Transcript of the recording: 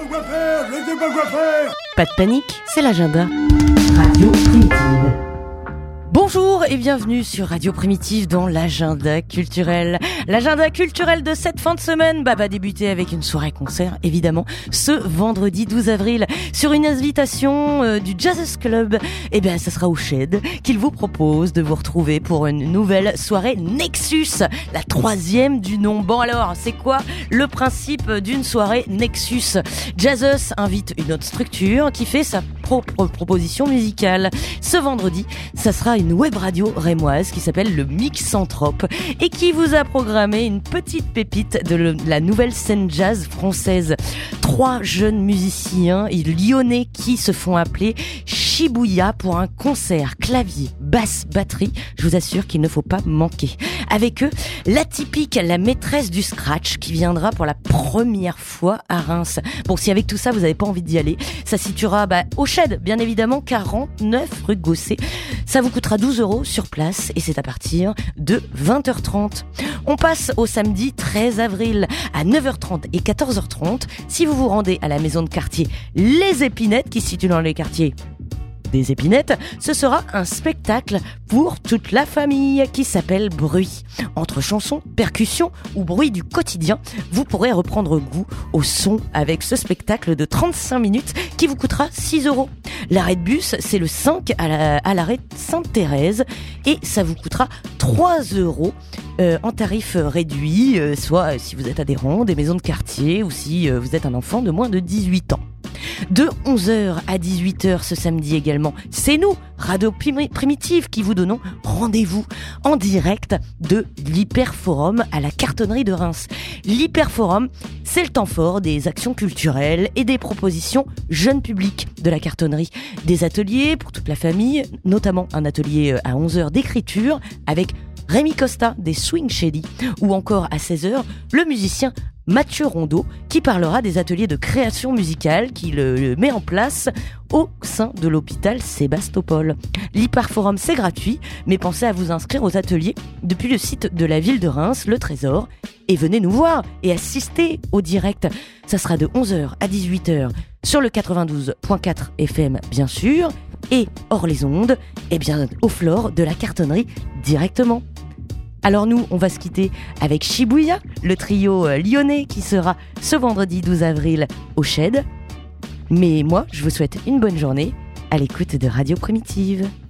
Pas de panique, c'est l'agenda. Radio Primitive. Bonjour et bienvenue sur Radio Primitive dans l'agenda culturel. L'agenda culturel de cette fin de semaine va débuter avec une soirée concert, évidemment, ce vendredi 12 avril, sur une invitation du Jazz Club. Ça sera au Shed qu'il vous propose de vous retrouver pour une nouvelle soirée Nexus, la 3e du nom. Bon alors, c'est quoi le principe d'une soirée Nexus ? Jazzus invite une autre structure qui fait sa propre proposition musicale. Ce vendredi, ça sera une web radio rémoise qui s'appelle le Mixanthrope et qui vous a programmé une petite pépite de la nouvelle scène jazz française. 3 jeunes musiciens lyonnais qui se font appeler Shibuya pour un concert clavier, basse, batterie. Je vous assure qu'il ne faut pas manquer. Avec eux, l'Atypique, la maîtresse du scratch qui viendra pour la première fois à Reims. Bon, si avec tout ça vous n'avez pas envie d'y aller, ça situera au Shed, bien évidemment, 49 rue Gosset. Ça vous coûtera 12 € sur place et c'est à partir de 20h30. On passe au samedi 13 avril à 9h30 et 14h30 si vous vous rendez à la maison de quartier Les Épinettes qui se situe dans les quartiers des Épinettes. Ce sera un spectacle pour toute la famille qui s'appelle Bruit. Entre chansons, percussions ou bruit du quotidien, vous pourrez reprendre goût au son avec ce spectacle de 35 minutes qui vous coûtera 6 €. L'arrêt de bus, c'est le 5 à l'arrêt Sainte-Thérèse et ça vous coûtera 3 € en tarif réduit, soit si vous êtes adhérent des maisons de quartier ou si vous êtes un enfant de moins de 18 ans. De 11h à 18h ce samedi également, c'est nous, Radio Primitive, qui vous donnons rendez-vous en direct de l'Hyperforum à la Cartonnerie de Reims. L'Hyperforum, c'est le temps fort des actions culturelles et des propositions jeunes publics de la Cartonnerie. Des ateliers pour toute la famille, notamment un atelier à 11h d'écriture avec Rémi Costa des Swing Shady, ou encore à 16h, le musicien Mathieu Rondeau qui parlera des ateliers de création musicale qu'il met en place au sein de l'hôpital Sébastopol. L'Hyperforum, c'est gratuit, mais pensez à vous inscrire aux ateliers depuis le site de la ville de Reims, le Trésor, et venez nous voir et assister au direct. Ça sera de 11h à 18h sur le 92.4 FM bien sûr, et hors les ondes, au floor de la Cartonnerie directement. Alors nous, on va se quitter avec Shibuya, le trio lyonnais qui sera ce vendredi 12 avril au Shed. Mais moi, je vous souhaite une bonne journée à l'écoute de Radio Primitive.